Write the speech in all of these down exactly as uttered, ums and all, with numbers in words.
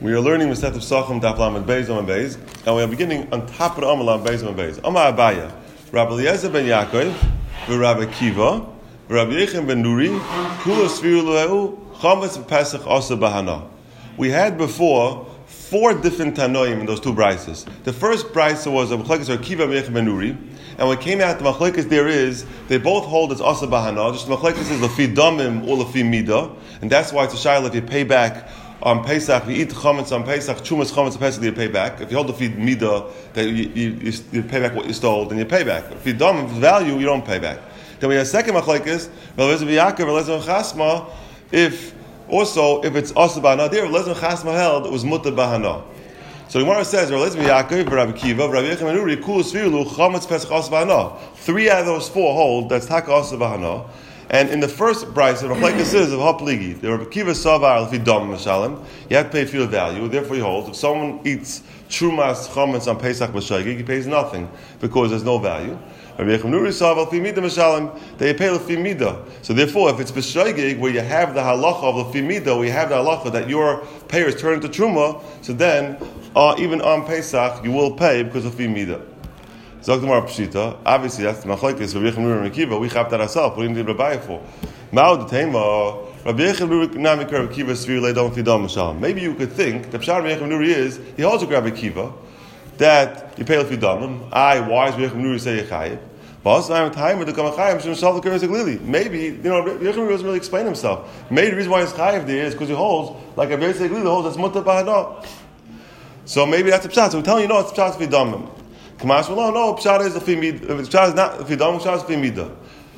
We are learning Masechet Pesachim Daf Lamed Beis Amud Beis, and we are beginning on top of the Amud Lamed Beis Amud Beis. Amar Abaya, Rabbi Eliezer ben Yaakov, Rabbi Kiva, Rabbi Yechim ben Nuri, Kula Sviru Lehu, Chametz Pesach Asa Bahana. We had before four different Tanoim in those two brises. The first brisa was of Machlekes Rabbi Kiva and Yechim ben Nuri, and when it came out the Machlekes there is, they both hold as Asa Bahana. Just the Machlekes is Lefi Damim or Lefi Midah, and that's why it's a shayla if you pay back on Pesach, you eat chametz on Pesach, chumas chametz on Pesach, you pay back. If you hold the feed midah, that you, you, you pay back what you stole, then you pay back. If you don't, if it's value, you don't pay back. Then we have a second machlekes, Eliezer ben Yaakov, Eliezer ben Chasma, if also if it's asa bahana, there Eliezer ben Chasma held it was mutar bahana. So the Gemara says, Eliezer ben Yaakov, Rabbi Kiva, Rabbi Yechim ben Nuri, kul sviru chametz pesach asa bahana. Three out of those four hold that's taka asa bahana. And in the first brisa, the Machlekes is of Hapligi. The Rabbi Kiva Savar Lefi Dam Mashalim. You have to pay field value. Therefore, he holds if someone eats Trumas Chametz on Pesach B'Shaygig, he pays nothing because there's no value. Rabbi Yechim Nuri Savar Lefi Midah Mashalim. They pay Lefi Midah. So therefore, if it's B'Shaygig where you have the halacha of Lefi Midah, we have the halacha that your payers turn into Truma. So then, uh, even on Pesach, you will pay because of Lefi Midah. Zogdamar Pshita, obviously that's the Machlekes, Rabbi Yechim Nuri and Kiva, we have that ourselves, what do you need Rabbi for? Ma'od Tema, Rabbi Yechim Nuri Nami Rabbi Kiva Svir Leidom Fidam Mashal. Maybe you could think, the Pshat Rabbi Yechim Nuri is, he holds a Rabbi Kiva, that you pay Lefidamim, I, why is Rabbi Yechim Nuri say Yechayev? But I'm time to come Chayim, Shem Shalva Keres Glili. Maybe, you know, Rabbi Yechim Nuri doesn't really explain himself. Maybe the reason why he's Chayev there is because he holds, like Rabbi Yechim Glili holds, that's Mutar Bahana. So maybe that's the Pshat, so we're telling you, no, it's Pshat Fidamim. Kamash will no, Pshat is the Fimid. If Pshat is not the Fidam, Pshat is Fimida.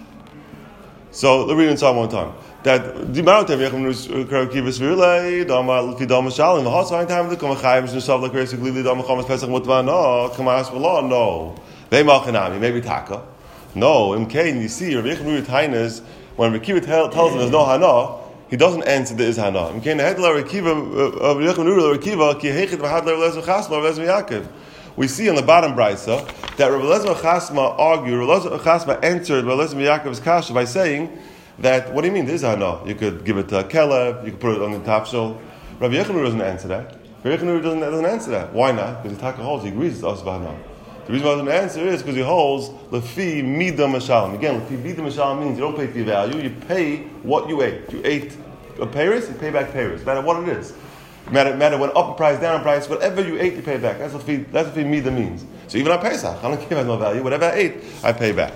So let's read it inside one time. That the amount of Yechim Nuri Kiva Svirlei, Dama Fidam Mashalim, the hot time to come Chayim Shnesav like Reis Glili Dama Chametz Pesach Mutva. No, Kamash will no. They Malchanami, maybe Taka. No, in Kain, you see, Rabbi Yechim Nuri Tainas, when Rabbi Kiva tells him there's no Hana, he doesn't answer there is Hana. In Kain, the head Rabbi Kiva, Rabbi Yechim Nuri, Rabbi Kiva, Ki Hechit V'Had Le'Eliezer Chasma, Eliezer ben Yaakov. We see on the bottom brisa that Rabbi Eliezer ben Chasma argued, Rabbi Eliezer ben Chasma answered Rabbi Eliezer ben Yaakov's kasha by saying that, what do you mean, this is Hana? You could give it to a Kelev, you could put it on the top shul. Rabbi Yechim doesn't answer that. Rabbi Yechim doesn't, doesn't answer that. Why not? Because he taka holds, he agrees it's us Hana. The reason why he doesn't answer is because he holds Lefi Midah Mashalim. Again, Lefi Midah Mashalim means you don't pay for value, you pay what you ate. You ate a Paris, you pay back Paris, no matter what it is. Matter, matter went up in price, down in price, whatever you ate, you pay back. That's what feed, that's what feed Midah means. So even on Pesach, I don't care if it has no value. Whatever I ate, I pay back.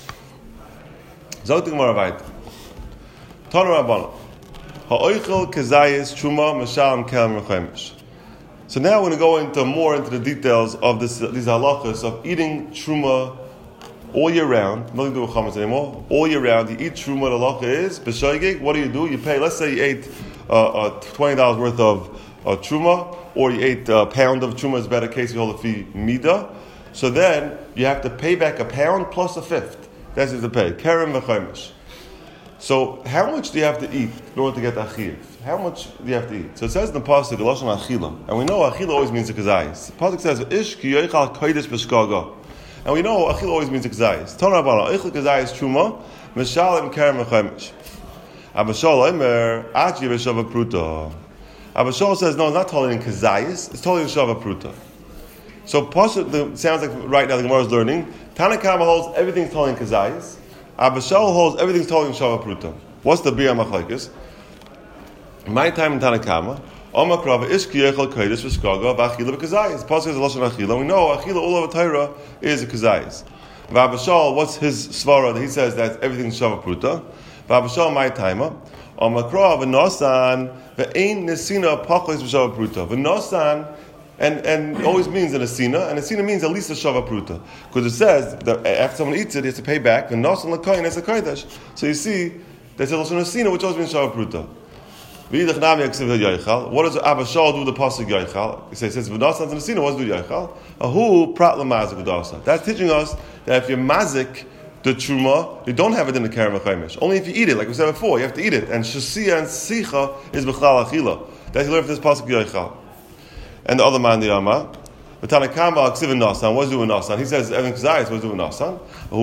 Zotik Moravait. Tana Rabbana. Ha'oichel kezayis truma mashal kel mechemesh. So now we're going to go into more into the details of this, these halachas of eating truma all year round. Nothing to do with chametz anymore. All year round, you eat truma. The halacha is b'shaygig. What do you do? You pay. Let's say you ate uh, uh, twenty dollars worth of Uh, truma, or you ate a pound of truma, is better case you hold a fee midah. So then you have to pay back a pound plus a fifth. That's the pay. Kerem v'chaimish. So how much do you have to eat in order to get achiv? How much do you have to eat? So it says in the pasuk Lashon achila, and we know achila always means a kazayis. The pasuk says ish ki yoichal kodesh b'shkaga, and we know achila always means a kazayis. Tana Rabbana eichel kazayis truma mishalim kerem v'chaimish. Abashol emer achi v'shava pruta. Abba Shaul says, no, it's not totally in Kazayis, it's totally in Shava Pruta. So, it sounds like right now the Gemara is learning, Tanakama holds everything's totally in Kazayis, Abba Shaul holds everything's totally in Shava Pruta. What's the Biyah Machlekes? My time in Tanakama, Oma Krava Ishki Yechel Kodesh V'Shkaga V'Achila V'Kazayis. The Pasuk is a Lashon Achila. We know Achila all over Torah is a Kazayis. Abba Shaul, what's his svara that he says that everything's Shava Pruta? Abba Shaul, my timer, Oma Krava V'Nosan Ve'ein nesina pachos v'shava pruta. V'nosan, and and always means an asina, and asina means at least a shava pruta, because it says that after someone eats it, he has to pay back. V'nosan l'koyin as a kodesh. So you see, there's also an asina which always means shava pruta. V'idach nami yaksiv yoichal. What does Abba Shaul do with the pasuk yoichal? He says, "V'nosan an asina." What does do yoichal? Ahu prat l'mazik v'dasa. That's teaching us that if you're mazik the truma, you don't have it in the kerem v'chaimish. Only if you eat it, like we said before, you have to eat it. And shasiya and sicha is b'chlal achila. That's you learn from this pasuk yoichal. And the other man, the Yama, The Tanakama Aksivin Nasan, what's doing Nasan? He says Evan Kazayas was doing Nasan.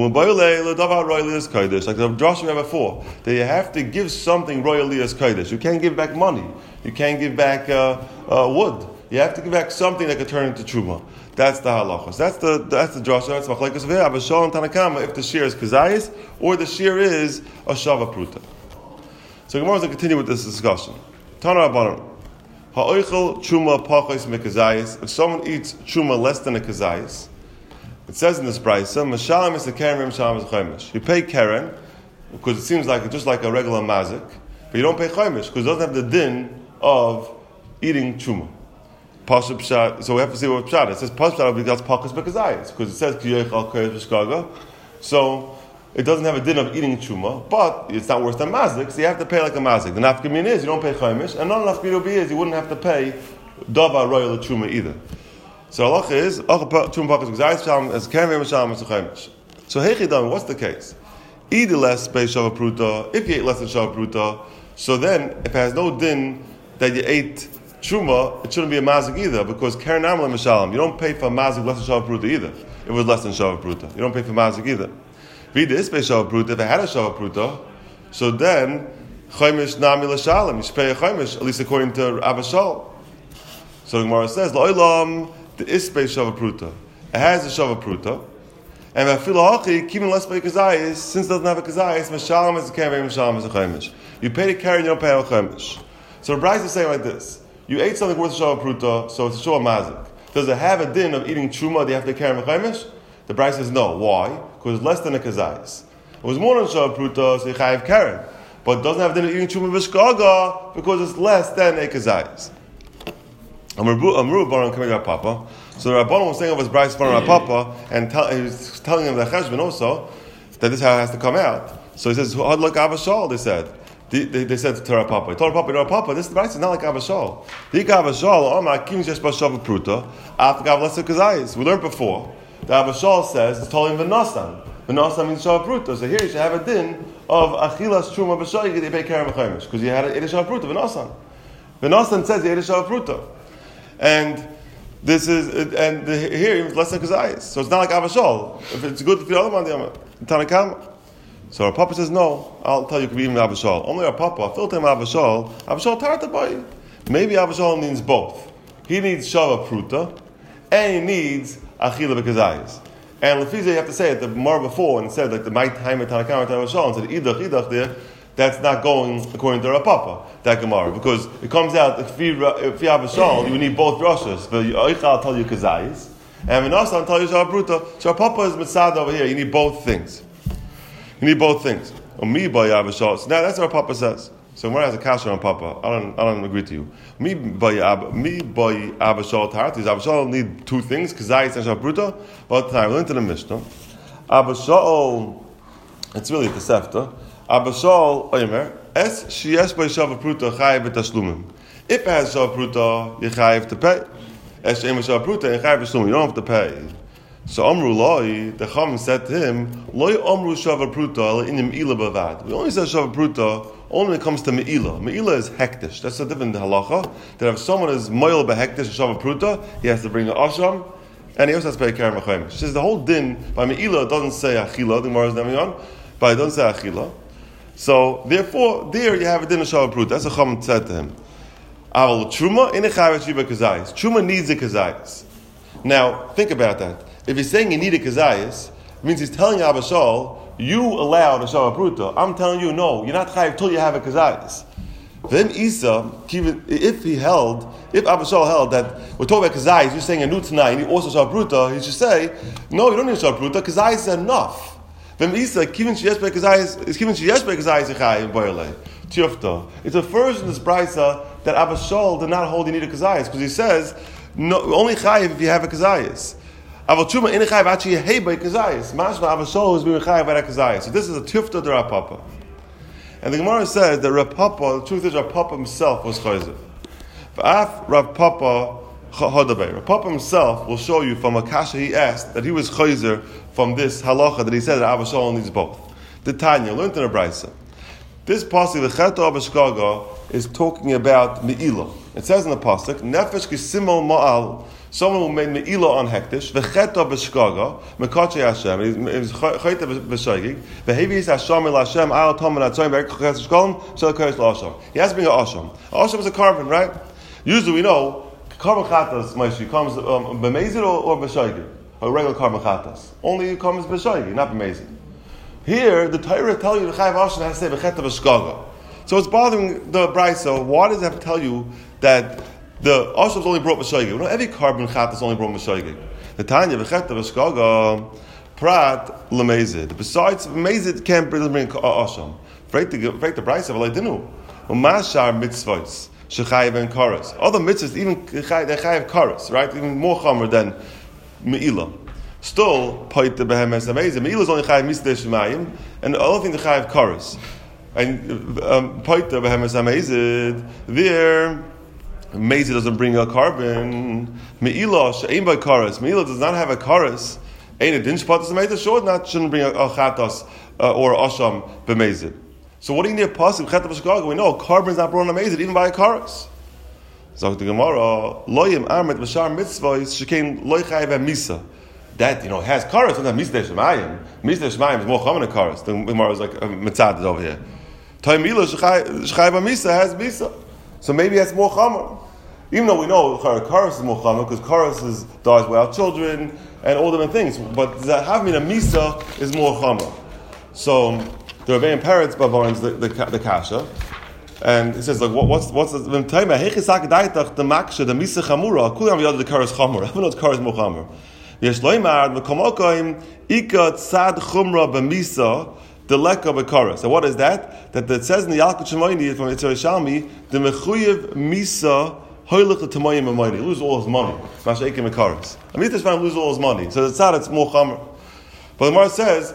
Like the Joshua we had before, that you have to give something royally as Kodesh. You can't give back money. You can't give back uh, uh, wood. You have to give back something that could turn into Truma. That's the halachos. That's the that's the Joshua. That's Machlekes of Abashal and Tanakama. If the shear is Kazayas or the shear is a Shava Pruta. So Gemara is going to continue with this discussion. Tana Rabbanan. Ha'oichel Truma Pachos Mekazayas. If someone eats Truma less than a Kazayas, it says in this brayso, Mashalim is a Keren, Mashalim is a Chomish. You pay Keren, because it seems like just like a regular mazik, but you don't pay Chomish, because it doesn't have the din of eating Truma. Pasha Pshat, so we have to see what Pshat is. It says Pasha Pshat because Pachos Mekazayas, because it says Kiyechal Koyesh V'shkaga. So it doesn't have a din of eating Truma, but it's not worse than mazik, so you have to pay like a mazik. The nafkamin is you don't pay Chomish, and not enough B is you wouldn't have to pay Dava Royal Truma either. So Allah is Truma Pachos Mekazayas as Keren, Mashalim as a Chomish. So Hechidam, what's the case? Eat less by Shava Pruta. If you ate less than Shava Pruta, so then if it has no din that you ate Truma, it shouldn't be a mazik either, because Keren Amal Mashalim, you don't pay for a mazik less than Shava Pruta either. It was less than Shava Pruta. You don't pay for mazik either. Vidis by Shava Pruta, if it had a Shava Pruta, so then Chomish Nami L'Shalim, you should pay a Chomish, at least according to Abashal. So the Gemara says, L'Olam, the Ispe Shava Pruta. It has a Shava Pruta. And Vafilahachi, keeping less by Kazayas, since it doesn't have a Kazayas, Mashalim is a Keren, Mashalim is a Chomish. You pay the Keren, you don't pay a Chomish. So the Bryce is saying like this: you ate something worth a Shava Pruta, so it's a Shava Mazik. Does it have a din of eating Truma? Do you have to Keren Chomish? The Bryce says no. Why? Because it's less than a Kazayas. It was more than Shava Pruta, so you chayiv Keren. But it doesn't have a din of eating Truma V'shkaga because it's less than a Kazayas. Amru Baran coming to our Papa. So the Rabbanon was saying of his Bryce for our Papa, and tell, he was telling him the Cheshbon also that this is how it has to come out. So he says, "Hod like Avashal." They said. They, they, they said to Rav Papa, he told Rav Papa, Rav Papa, this Bryce is not like Avashal. The Avashal, Omar Kim Shesh B'Shava Pruta, after Gav Lesser Kazayis. We learned before that Avashal says it's told him V'Nasan. V'Nasan means Shava Pruta. So here you should have a din of Achilas Truma B'Shal. You get pay Keren V'Chomish because you had a Shava Pruta V'Nasan. V'Nasan says you ate a Shava Pruta, and this is and the, here it's less than Kazayis. So it's not like Avashal. If it's good for the other one, the Tanakama. So our Papa says, no, I'll tell you, it could be even Avashal. Only our Papa, fill time Avashal, Avashal Tarta boy. Maybe Avashal needs both. He needs Shava Pruta, and he needs Achila B'Kazayis. And Lefiza, you have to say it, the more before, and it said, like the Might Time at Tanakam at Avashal, and said, Idach, Idach there, that's not going according to our Papa, that Gemara, because it comes out, if you if you Avashal, you need both Roshas. The Oicha, I'll tell you Kazayis, and Vinasa, I'll tell you Shava Pruta. So our Papa is Mitzad over here, you need both things. You need both things. Me by Avashal. So now that's what our Papa says. So when I has a kasha on Papa, I don't, I don't agree to you. Me by me by Avashal Tartis. Avashal need two things: Kazayis and Shava Pruta. But time we learned in the Mishnah. Avashal, it's really the Sefta. Avashal Omer es sheyesh by Shava Pruta chayiv b'tashlumim. If it has Shava Pruta, you chayiv to pay. Es sheyesh by Shava Pruta, you chayiv b'tashlumim. You don't have to pay. So Amru Loi, the Chacham said to him, Loi Amru Shava Pruta in Me'ila Bavad. We only say Shava Pruta only when it comes to Me'ila. Me'ila is hektish. That's a different halacha. That if someone is moil b'hektish Shava Pruta, he has to bring the asham, and he also has to pay Keren V'Chomish. She says the whole din by Me'ila doesn't say Achila. The Gemara is naming on, but it doesn't say Achila. So therefore, there you have a din of Shava Pruta. That's what Chacham said to him. Aval Truma in a Chayav Shiva Kazayis. Truma needs a Kazayis. Now think about that. If he's saying you need a Kazayis, it means he's telling Avashal, you allowed a Shava Pruta. I'm telling you, no, you're not chayiv till you have a Kazayis. Then Isa, if he held, if Avashal held that we're talking about Kazayis, you're saying a new Tanai, you need also Shava Pruta, he should say, no, you don't need a Shava Pruta, Kazayis is enough. Then Isa, kivin sheyesh by Kazayis, is kivin sheyesh by Kazayis chayiv boyale. Tiyufta. It's a first in this brayso that Avashal did not hold you need a Kazayis, because he says, no, only chayiv if you have a Kazayis. Aval Truma in a chayiv actually hey by Kazayis. Mashma Avashal is being chayiv by a Kazayis. So this is a tufta to Rav Papa. And the Gemara says that Rav Papa, the truth is Rav Papa himself was chayzer. V'af Rav Papa chodabei. Rav Papa himself will show you from a kasha he asked that he was chayzer from this halacha that he said that Avashal needs both. The Tanya learned in a brayso. This pasuk the Chet B'Shkaga is talking about Me'ila. It says in the pasuk, "Nefesh kisimol ma'al." Someone who made meila on hektish, v'cheta b'shkaga, mekache Hashem. He's chayta b'shaygig. V'hevis Hashem el Hashem al tomen atzoyim b'erkach shkolm shel kodesh l'asham. He has to bring an asham. Asham is a carbon, right? Usually we know carbon chatas, Moshe, comes um, b'mezid or, or b'shaygig, or regular carbon chatas. Only it comes b'shaygig, not b'mezid. Here, the Torah tells you the chayav asham has to say v'cheta b'shkaga. So it's bothering the brayso. Why does it have to tell you that the Asham is only brought b'shaygig? Well, every carbon chat is only brought b'shaygig. The Tanya v'cheta v'shkaga prat lemezid. Besides, mezid can't bring Asham. Break the break the brayso. Well, I didn't. Mashar mitzvos shechayev and karas. Other mitzvahs even they chayev karas, right? Even more chomer than meila. Still, point the behemes amazing. Meila is only chayev misdei shemayim, and the other thing the chayev karas. And um, point the behemes amazing there. Mezi doesn't bring a carbon. Meila she'ein by karas. Meila does not have a karas. Ain't a din shpatas mezid. Sure, not shouldn't bring a, a chatas uh, or asham b'mezid. So what do you need a pasuk chet b'shkaga? We know carbon is not brought on a mezid even by a karas. So the Gemara loyim armet b'shar mitzvahs shekein loy chayev misa. That you know has karas and that misdei shemayim. Misdei shemayim is more common than karas. The Gemara is like a mitzad is over here. Tay mila shechayev misa has misa. So maybe that's more chamer. Even though we know karas is more chamer because karas is dies without children and all different things, but that having a misa is more chamer. So the Rebbein parents bavons the the, the kasha, and it says like what, what's what's the time hechisak daitach the maksha the misa chamura kulam yad the karas chamura. I know it's karas more chamer. Yesh loymar mekomokaim ikat sad chumra b'misa. The leka b'kara. So what is that? That it says in the Yalkut Shemaini from Yitzhak Shalmi, the mechuyev misa hoylech l'tamayim b'mayni. He loses all his money. Mashaikim b'karas. I mean, this man loses all his money. So it's not. It's more chamer. But the Gemara says,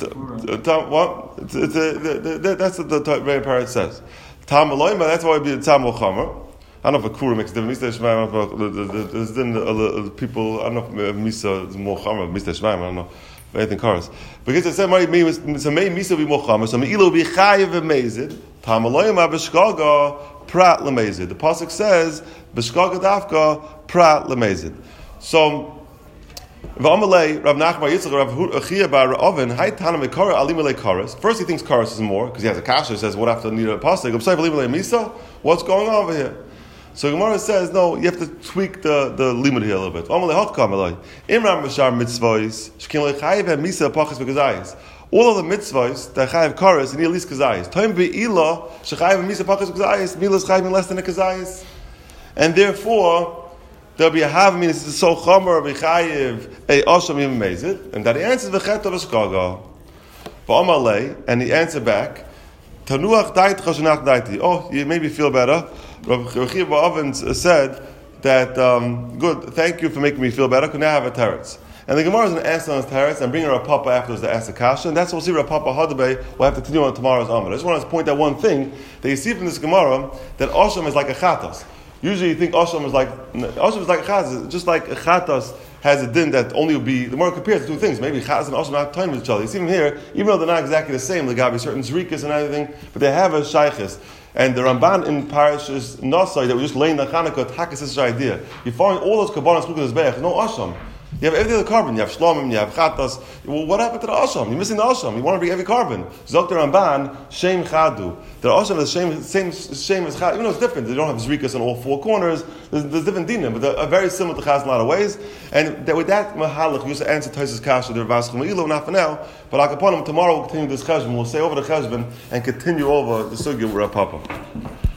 what? That's what the Rebbein parrot says. Tam aloyma. That's why it would be tam more chamer. I don't know if a kura makes a difference. Misa Shemaim. There's then people. I don't know if misa is more chamer. Misa Shemaim. I don't know. Anything cars. Because it said money means so may misa be mochamer, so meilo be chayev v'mezid, tamaloyim b'shkaga prat lemezid. The pasuk says b'shkaga dafka prat lemezid. So v'amalei Rav Nachman Yitzchak Rav Achia bar Oven hay tanam ekara alimele karas. First he thinks karas is more because he has a kasha. He says what after need a pasuk? I'm sorry, alimele misa. What's going on over here? So Gemara says, no, you have to tweak the, the limit here a little bit. Imram b'shar mitzvahs, shkin lechayev misa pachas v'kazayis. All of the mitzvahs that chayev karas, you need at least kazayis. Time be'ila, shechayev misa pachas v'kazayis, milas chayev less than a kazayis. And therefore, there'll be a hav, meaning this is so chomer, v'chayev, a asham yim mezid, and that he answers v'chet of v'shkaga. V'amalei, and he answered back, Tanuach dait chashanach daiti. Oh, you made me feel better. Rav Chir Ba'avin said that, um, good, thank you for making me feel better, because now I have a teretz. And the Gemara is going to answer on his teretz and bring her a papa afterwards to ask the kasha, and that's what we'll see Rav Papa Hadabe will have to continue on tomorrow's Amud. I just want to point out one thing, that you see from this Gemara, that Asham is like a chatas. Usually you think Asham is like, Asham is like a chatas, just like a chatas has a din that only will be, the more compares the two things, maybe chatas and Asham have time with each other. You see them here, even though they're not exactly the same, they got certain zrikas and everything, but they have a shaykhis. And the Ramban in Parashas Nasai that we just laying the Chanukah takas this idea. You find all those kabbalas look at this beich, no asham. You have every other carbon. You have shlomim, you have chatas. Well, what happened to the asham? You're missing the asham. You want to bring every carbon. Zok the Ramban, shem chadu. The asham is the same, same same as chad. Even though it's different, they don't have zrikas on all four corners. There's, there's different dinim, but they're very similar to chaz in a lot of ways. And that, with that mahalach, we used to answer Taisus Kasha, the Ravas Chumailu, not for now. But like upon him tomorrow, we'll continue this cheshbon. We'll say over the cheshbon and continue over the sugya with Rav Papa.